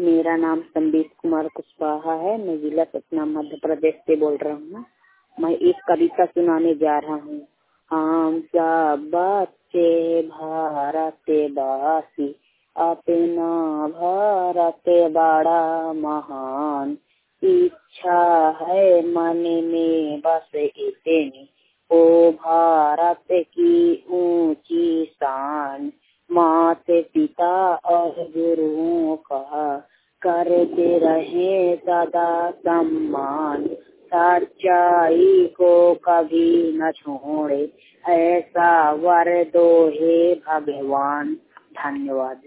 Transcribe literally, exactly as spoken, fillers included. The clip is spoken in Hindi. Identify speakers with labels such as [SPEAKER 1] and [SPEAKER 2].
[SPEAKER 1] मेरा नाम संदीप कुमार कुशवाहा है। मैं जिला सतना मध्य प्रदेश से बोल रहा हूँ। मैं एक कविता सुनाने जा रहा हूँ। हम सब बच्चे भारतवासी, अपना भारत बड़ा महान, इच्छा है मन में बस इतनी, ओ भारत की ऊंची शान। माता पिता और गुरुओं का करते रहे सदा सम्मान, सच्चाई को कभी न छोड़े, ऐसा वर दो हे भगवान। धन्यवाद।